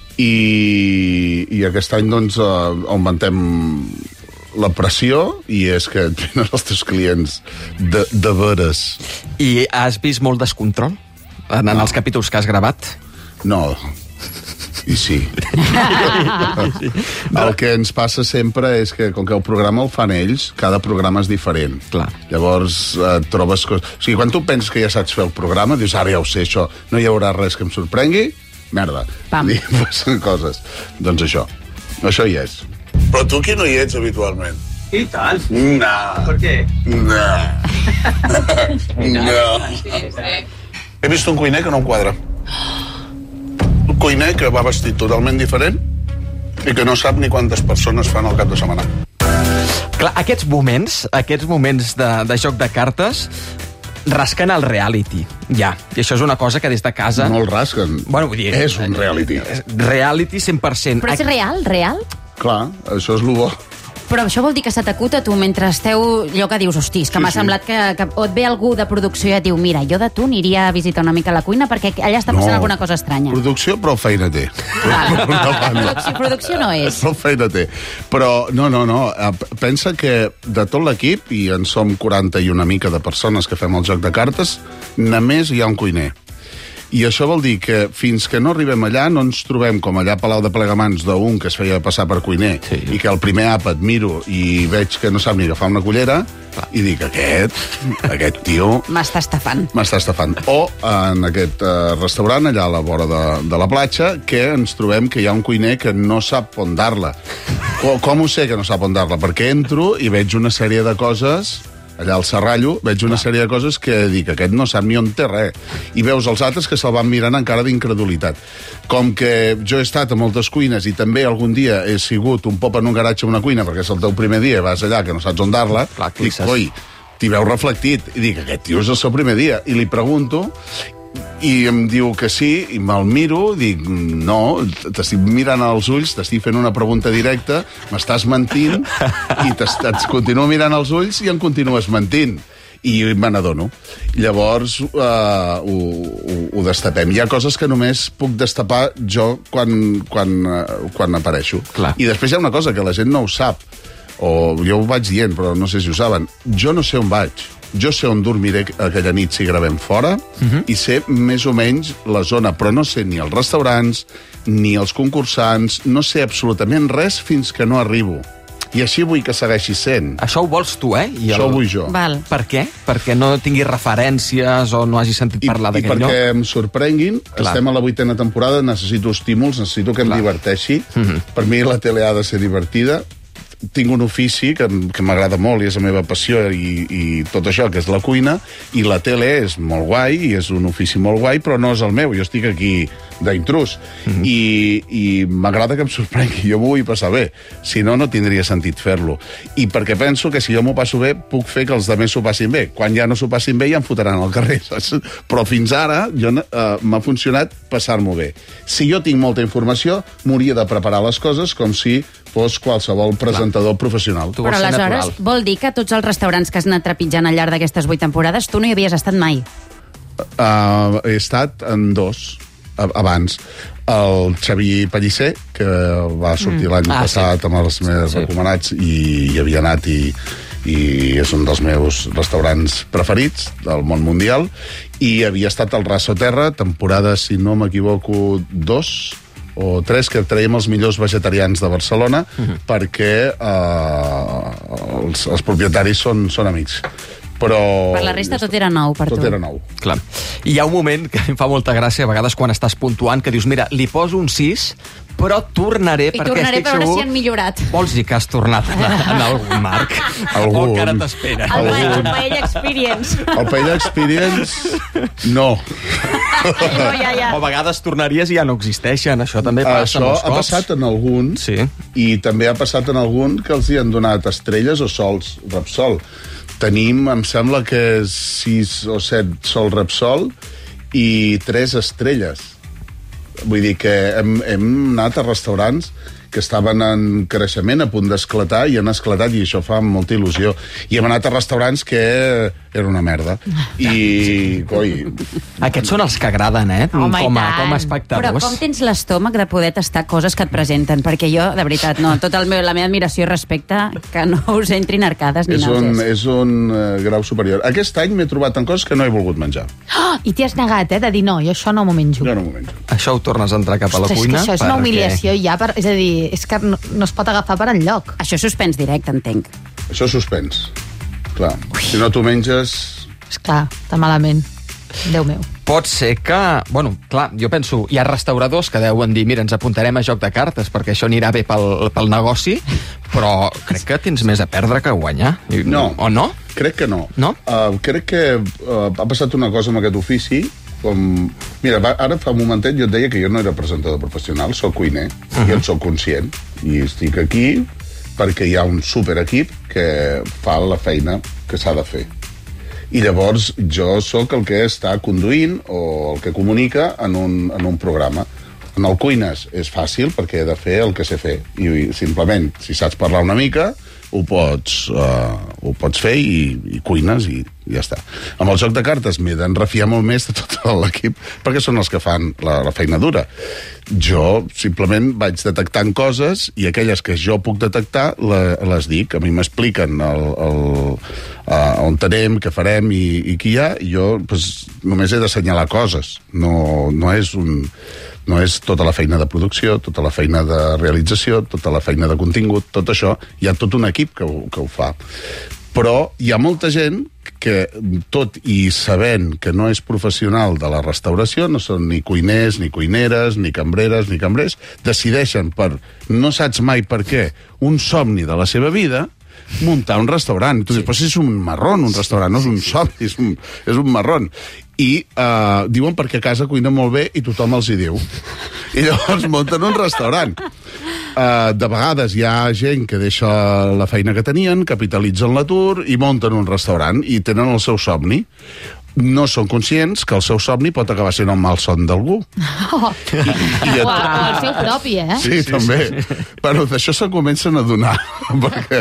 I, i aquest any doncs eh, augmentem la pressió i és que et venen els teus clients de, de veres. I has vist molt descontrol en, en els capítols que has gravat? No, i sí. El que ens passa sempre és que, com que el programa el fan ells, cada programa és diferent. Clar. Llavors eh, trobes coses... O sigui, quan tu penses que ja saps fer el programa, dius, ara ja ho sé, això, no hi haurà res que em sorprengui, merda. Pam. I passen coses. Doncs això. Això hi és. Però tu aquí no hi ets habitualment. I tant. No. Per què? No. No. He vist un cuiner que no em quadra. Un cuiner que va vestit totalment diferent i que no sap ni quantes persones fan al cap de setmana. Clar, aquests moments, aquests moments de, de joc de cartes rasquen el reality, ja. I això és una cosa que des de casa... No el rasquen. Bueno, vull dir... És un reality. Reality cent per cent. Però és real, real? Clar, això és el bo. Però això vol dir que se t'acuta tu mentre esteu, allò que dius, hosti, que Sí, m'ha sí. semblat que, que o et ve algú de producció i et diu, mira, jo de tu aniria a visitar una mica la cuina perquè allà està passant No. alguna cosa estranya. Producció, prou feina té. Producció, producció no és. Prou feina té. Però, no, no, no. eh, Pensa que de tot l'equip, i en som quaranta i una mica de persones que fem el joc de cartes, només hi ha un cuiner. I això vol dir que fins que no arribem allà no ens trobem com allà a Palau de Plegamans d'un que es feia passar per cuiner sí. i que al primer àpat miro i veig que no sap ni agafar una cullera i dic, aquest, aquest tio M'està estafant. m'està estafant. O en aquest uh, restaurant allà a la vora de, de la platja que ens trobem que hi ha un cuiner que no sap on dar-la. Com, com ho sé que no sap on dar-la? Perquè entro i veig una sèrie de coses allà al Serrallo, veig una sèrie de coses que dic, aquest no sap ni on té res. I veus els altres que se'l van mirant encara d'incredulitat. Com que jo he estat a moltes cuines i també algun dia he sigut un pop en un garatge a una cuina, perquè és el teu primer dia i vas allà que no saps on dar-la, dic, coi, t'hi veus reflectit. I dic, aquest tio és el seu primer dia. I li pregunto, i em diu que sí, i me'l miro, dic, no, t'estic mirant als ulls, t'estic fent una pregunta directa, m'estàs mentint, i et continuo mirant als ulls i em continues mentint. I me n'adono. Llavors uh, ho, ho, ho destapem. Hi ha coses que només puc destapar jo quan, quan, uh, quan apareixo. Clar. I després hi ha una cosa que la gent no ho sap, o jo ho vaig dient, però no sé si ho saben. Jo no sé on vaig. Jo sé on dormiré aquella nit si gravem fora uh-huh. i sé més o menys la zona, però no sé ni els restaurants, ni els concursants, no sé absolutament res fins que no arribo. I així vull que segueixi sent. Això ho vols tu, eh? I Això ho vull jo. Val. Per què? Perquè no tinguis referències o no hagis sentit parlar I d'aquell lloc? perquè em sorprenguin, Clar. estem a la vuitena temporada, necessito estímuls, necessito que em Clar. diverteixi. Mhm. Per mi la tele ha de ser divertida. Tinc un ofici que, m- que m'agrada molt i és la meva passió i, i tot això, que és la cuina, i la tele és molt guai, i és un ofici molt guai, però no és el meu, jo estic aquí d'intrus. Mm-hmm. I, i m'agrada que em sorprengui, jo m'ho vull passar bé, si no, no tindria sentit fer-lo. I perquè penso que si jo m'ho passo bé, puc fer que els altres s'ho passin bé. Quan ja no s'ho passin bé, ja em fotran al carrer, saps? Però fins ara jo, uh, m'ha funcionat passar-m'ho bé. Si jo tinc molta informació, m'hauria de preparar les coses com si fos qualsevol presentador professional. Però aleshores vol dir que tots els restaurants que has anat trepitjant al llarg d'aquestes vuit temporades tu no hi havies estat mai. Uh, he estat en dos a- abans. El Xavi Pellicer, que va sortir Mm. l'any Ah, passat sí. amb els més Sí. recomanats i hi havia anat i, i és un dels meus restaurants preferits del món mundial, i havia estat al Raso Terra, temporada, si no m'equivoco, dos o tres, que traiem els millors vegetarians de Barcelona, uh-huh. perquè eh, els, els propietaris són, són amics. Però... Per la resta tot era nou per Tot tu. era nou. Clar. I hi ha un moment que em fa molta gràcia, a vegades quan estàs puntuant, que dius, mira, li poso un sis, però tornaré, I perquè tornaré estic per veure segur... si han millorat. Vols dir que has tornat en, en algun marc? Algun. O encara t'espera? El, el Paella Experience. El Paella Experience, no. No, ja, ja. O a vegades tornaries i ja no existeixen, això també passa Això molts ha cops. passat en alguns, sí. i també ha passat en algun que els hi han donat estrelles o sols Repsol. Tenim, em sembla que sis o set sol Repsol i tres estrelles. Vull dir que hem, hem anat a restaurants que estaven en creixement, a punt d'esclatar, i han esclatat, i això fa molta il·lusió. I hem anat a restaurants que era una merda. I, coi... Aquests són els que agraden, eh? Home, i com, a, tant. com a espectadors. Però com tens l'estómac de poder tastar coses que et presenten? Perquè jo, de veritat, no, tota el meu, la meva admiració i respecte que no us entrin arcades ni És un, nàusees. és un uh, grau superior. Aquest any m'he trobat en coses que no he volgut menjar. Oh, I t'hi has negat, eh, de dir no, jo això no m'ho menjo. Jo no m'ho menjo. Això ho tornes a entrar cap a la Ostres, cuina? és que això és una perquè- humiliació ja, per, és a dir, és que no, no es pot agafar per enlloc. Això és suspens directe, entenc. Això és suspens. Clar, si no t'ho menges... És clar, tan malament. Déu meu. Pot ser que... Bueno, clar, jo penso, hi ha restauradors que deuen dir, mira, ens apuntarem a joc de cartes perquè això anirà bé pel, pel negoci, però crec que tens més a perdre que a guanyar. I- No. O no? Crec que no. No? Uh, crec que uh, ha passat una cosa amb aquest ofici, com... Mira, va, ara fa un momentet jo et deia que jo no era presentador professional, sóc cuiner, uh-huh. i en sóc conscient. I estic aquí perquè hi ha un superequip que fa la feina que s'ha de fer. I llavors jo sóc el que està conduint o el que comunica en un, en un programa. En el cuines és fàcil perquè he de fer el que sé fer. I simplement, si saps parlar una mica, ho pots, uh, ho pots fer i, i cuines i, i ja està. Amb el joc de cartes m'he d'enrefiar molt més de tot l'equip perquè són els que fan la, la feina dura. Jo simplement vaig detectant coses i aquelles que jo puc detectar la, les dic. A mi m'expliquen el, el, uh, on anem, què farem i, i qui hi ha, i jo pues, només he d'assenyalar coses. No, no és un... No és tota la feina de producció, tota la feina de realització, tota la feina de contingut, tot això, hi ha tot un equip que ho, que ho fa. Però hi ha molta gent que, tot i sabent que no és professional de la restauració, no són ni cuiners, ni cuineres, ni cambreres, ni cambrers, decideixen per, no saps mai per què, un somni de la seva vida, muntar un restaurant. Tu dius, però si és un marrón, un restaurant, no és un somni, és un, és un marrón. I uh, diuen perquè a casa cuina molt bé i tothom els hi diu. I llavors munten un restaurant. Uh, de vegades hi ha gent que deixa la feina que tenien, capitalitzen l'atur i munten un restaurant i tenen el seu somni. No són conscients que el seu somni pot acabar sent el malson d'algú. Oh. I, i et... o el seu propi, eh? Sí, sí també. Sí. Però d'això se comencen a donar. Perquè...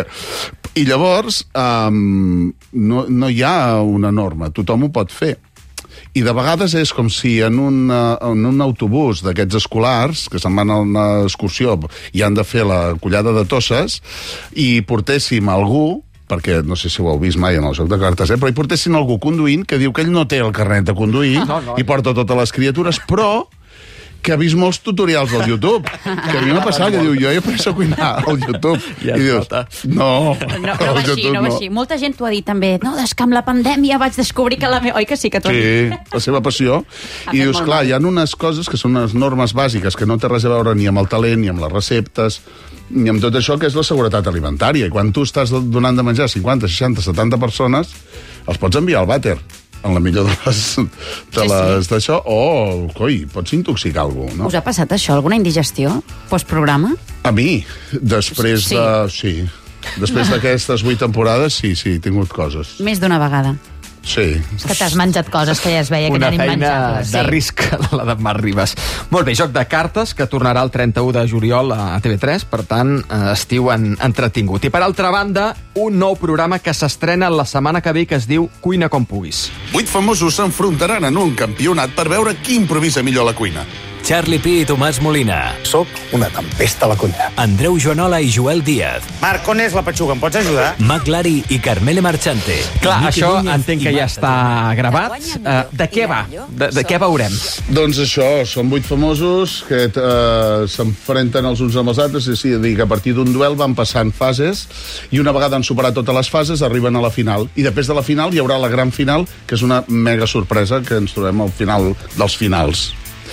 I llavors um, no, no hi ha una norma, tothom ho pot fer. I de vegades és com si en un, en un autobús d'aquests escolars, que se'n van a una excursió i han de fer la collada de tosses, i portéssim algú, perquè no sé si ho heu vist mai en el joc de cartes, eh? Però hi portessin algú conduint que diu que ell no té el carnet de conduir no, no. i porta totes les criatures, però que ha vist molts tutorials al YouTube. Que a mi m'ha passat, que diu, jo he après a cuinar al YouTube. Ja I dius, no, no, no va així, no va així. Molta gent t'ho ha dit també, no, és que amb la pandèmia vaig descobrir que la meva... Oi que sí, que t'ho sí, ha dit? la seva passió. I dius, clar, mal. Hi ha unes coses que són unes normes bàsiques que no té res a veure ni amb el talent, ni amb les receptes, ni amb tot això que és la seguretat alimentària. I quan tu estàs donant de menjar cinquanta, seixanta, setanta persones, els pots enviar al vàter, en la millor de les, de sí, les sí. d'això, o, coi, pots intoxicar algú, no? Us ha passat això, alguna indigestió postprograma? A mi, després sí. de... Sí. Després d'aquestes vuit temporades, sí, sí, he tingut coses. Més d'una vegada. Sí. És que t'has menjat coses que ja es veia que una eren immenjables. Una feina de risc, la de Marc Ribas. Molt bé, Joc de cartes, que tornarà el trenta-u de juliol a T V tres, per tant, estiu en, entretingut. I per altra banda, un nou programa que s'estrena la setmana que ve que es diu Cuina com puguis. Vuit famosos s'enfrontaran en un campionat per veure qui improvisa millor la cuina. Charlie Pi i Tomàs Molina. Soc una tempesta a la cuina. Andreu Joanola i Joel Díaz. Marc, on és la petxuga? Em pots ajudar? Mac Lari i Carmele Marchante. Clar, Miqui això Núñez entenc que ja està gravat. Uh, de què va? De, de què veurem? Doncs això, són vuit famosos que uh, s'enfrenten els uns amb els altres, és a dir, que a partir d'un duel van passant fases i una vegada han superat totes les fases arriben a la final. I després de la final hi haurà la gran final, que és una mega sorpresa que ens trobem al final dels finals.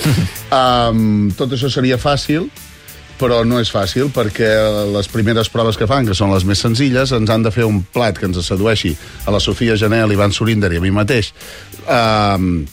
um, tot això seria fàcil, però no és fàcil perquè les primeres proves que fan, que són les més senzilles, ens han de fer un plat que ens sedueixi a la Sofia Gené, a l'Ivan Surinder i a mi mateix um,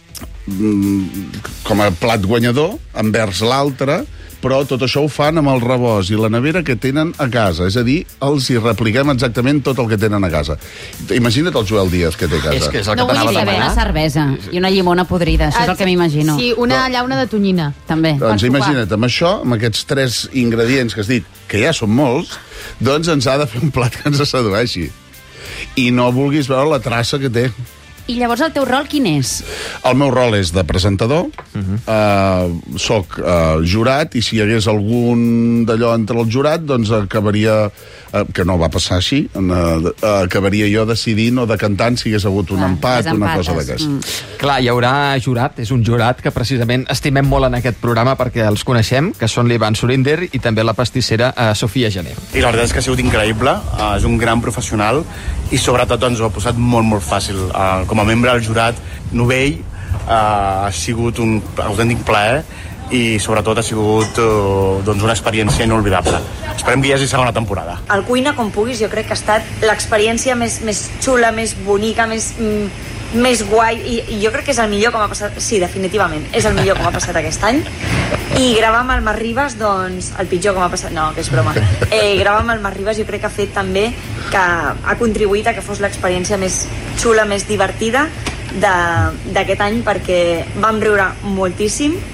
com a plat guanyador envers l'altre, però tot això ho fan amb el rebost i la nevera que tenen a casa, és a dir, els hi repliquem exactament tot el que tenen a casa. Imagina't el Joel Díaz que té a casa. És que és el no que t'anava a demanar. Una cervesa i una llimona podrida, això és el que m'imagino. Sí, una Però... llauna de tonyina. També. Doncs imagina't, amb això, amb aquests tres ingredients que has dit, que ja són molts, doncs ens ha de fer un plat que ens sedueixi. I no vulguis veure la traça que té. I llavors el teu rol quin és? El meu rol és de presentador, uh-huh. uh, soc uh, jurat, i si hi hagués algun d'allò entre el jurat, doncs acabaria, uh, que no va passar així, uh, uh, acabaria jo decidint o decantant si hi hagués hagut un ah, empat, una cosa d'aquesta. Mm. Clar, hi haurà jurat, és un jurat que precisament estimem molt en aquest programa perquè els coneixem, que són l'Ivan Surinder i també la pastissera uh, Sofia Gené. I la veritat és que ha sigut increïble, uh, és un gran professional i sobretot ens ho ha posat molt, molt fàcil. Uh, com a membre del jurat novell, uh, ha sigut un autèntic plaer i sobretot ha sigut uh, doncs una experiència inolvidable. Esperem que hi hagi segona temporada. El Cuina com puguis jo crec que ha estat l'experiència més, més xula, més bonica, més, mm, més guai i, i jo crec que és el millor que m'ha passat, sí, definitivament, és el millor que m'ha passat aquest any. I gravar amb el Marc Ribas, doncs, el pitjor que m'ha passat... No, que és broma. Eh, gravar amb el Marc Ribas jo crec que ha fet també que ha contribuït a que fos l'experiència més xula, més divertida d'aquest any, perquè vam riure moltíssim.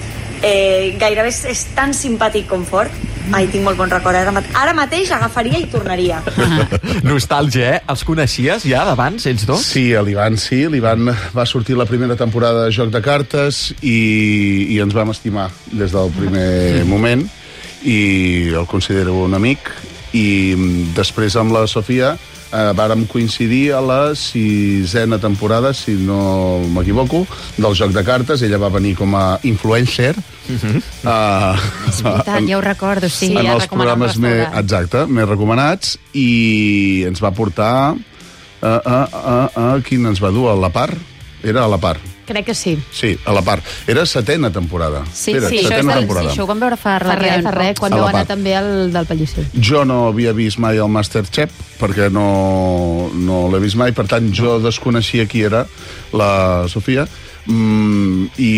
eh, gairebé és, és tan simpàtic com fort. Ai, tinc molt bon record. Ara, mat ara mateix agafaria i tornaria. Nostàlgia, eh? Els coneixies ja d'abans, ells dos? Sí, l'Ivan sí. L'Ivan va sortir la primera temporada de Joc de Cartes i, i ens vam estimar des del primer moment i el considero un amic. I després amb la Sofia eh, vàrem coincidir a la sisena temporada, si no m'equivoco, del Joc de Cartes. Ella va venir com a influencer. Uh-huh. uh, És veritat, ja ho recordo, sí. en ja els programes més, exacte, més recomanats, i ens va portar a, a, a, a quin ens va dur? A la Par? Era a la Par. Crec que sí. Sí, a la Par. Era setena temporada. Sí, Era, sí, setena això, temporada. sí, això ho vam veure fa Fa res, fa res, quan A la vau anar part. també al del Pellicer. Jo no havia vist mai el Masterchef, perquè no, no l'he vist mai, per tant jo desconeixia qui era la Sofia, mm, i,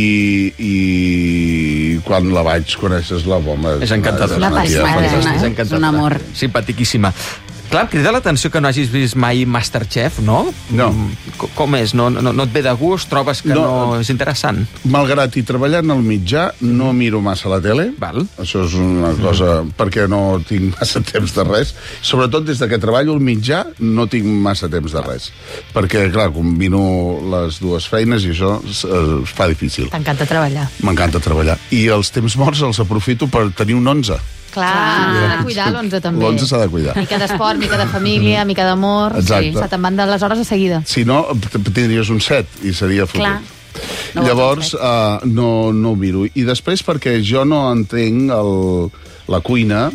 i quan la vaig conèixer és la bomba. És encantadora. La passada, És és encantadora. un amor. Simpatiquíssima. Clar, crida l'atenció que no hagis vist mai Masterchef, no? No. Com, com és? No, no, no et ve de gust? Trobes que no, No. no és interessant? Malgrat i treballant al mitjà, no miro massa la tele. Val. Això és una cosa perquè no tinc massa temps de res. Sobretot des de que treballo al mitjà no tinc massa temps de res. Perquè, clar, combino les dues feines i això es, es fa difícil. T'encanta treballar. M'encanta treballar. I els temps morts els aprofito per tenir un onze. Clar, s'ha de cuidar l'onze també. L'onze s'ha de cuidar. Mica d'esport, mica de família, mica d'amor. Exacte. Sí, se te'n van de les hores de seguida. Si no, t- tindries un set i seria fotut. Clar. No Llavors, uh, no, no ho miro. I després perquè jo no entenc el, la cuina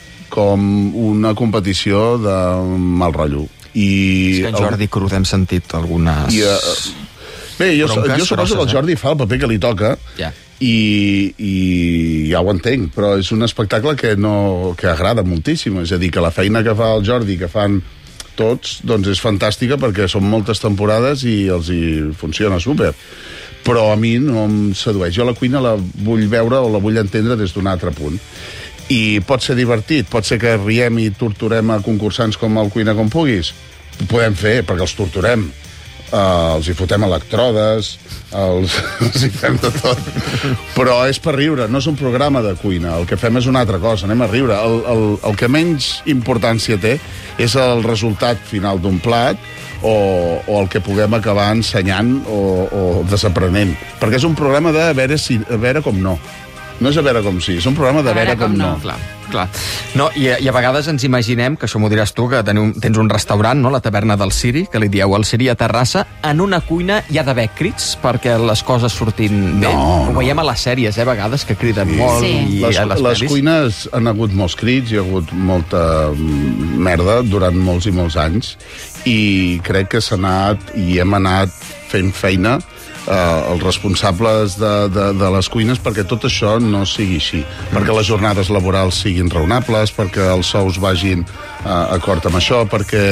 com una competició de mal rotllo. I És que en Jordi Cruz hem sentit algunes... I, uh, bé, jo, bronques jo suposo que el grosses, Jordi fa el paper que li toca, Ja. i, i ja ho entenc, però és un espectacle que, no, que agrada moltíssim. És a dir, que la feina que fa el Jordi, que fan tots, doncs és fantàstica perquè són moltes temporades i els hi funciona súper. Però a mi no em sedueix. Jo la cuina la vull veure o la vull entendre des d'un altre punt. I pot ser divertit, pot ser que riem i torturem a concursants com el Cuina com puguis. Ho podem fer, perquè els torturem. Uh, els hi fotem electrodes, els, els hi fem de tot. Però és per riure, no és un programa de cuina. El que fem és una altra cosa, anem a riure. El, el, el que menys importància té és el resultat final d'un plat o, o el que puguem acabar ensenyant o, o desaprenent. Perquè és un programa de a veure, si, a veure com no. No és a veure com sí, és un programa de a veure, com, com no. Clar, clar. No, i, I a vegades ens imaginem, que això m'ho diràs tu, que teniu, tens un restaurant, no?, la taverna del Siri, que li dieu al Siri a Terrassa, en una cuina hi ha d'haver crits perquè les coses surtin bé. No, Ho no. veiem a les sèries, eh, a vegades, que criden Sí. molt. Sí. I Les, a les, les pel·lis. cuines han hagut molts crits, hi ha hagut molta mm, merda durant molts i molts anys, i crec que s'ha anat i hem anat fent feina eh, els responsables de, de, de les cuines perquè tot això no sigui així, perquè les jornades laborals siguin raonables, perquè els sous vagin eh, acord amb això, perquè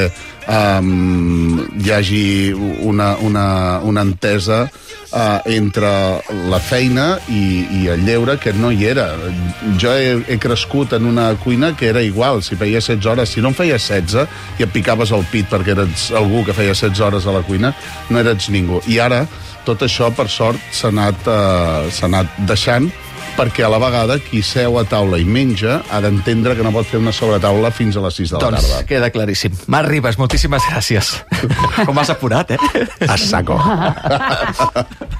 um, hi hagi una, una, una entesa uh, entre la feina i, i el lleure, que no hi era. Jo he, he crescut en una cuina que era igual, si feia setze hores, si no en feia setze i et picaves el pit perquè eres algú que feia setze hores a la cuina, no eres ningú. I ara tot això, per sort, s'ha anat, uh, s'ha anat deixant, perquè a la vegada qui seu a taula i menja ha d'entendre que no pot fer una sobretaula fins a les sis de la Doncs tarda. queda claríssim. Marc Ribas, moltíssimes gràcies. Com has apurat, eh? A saco.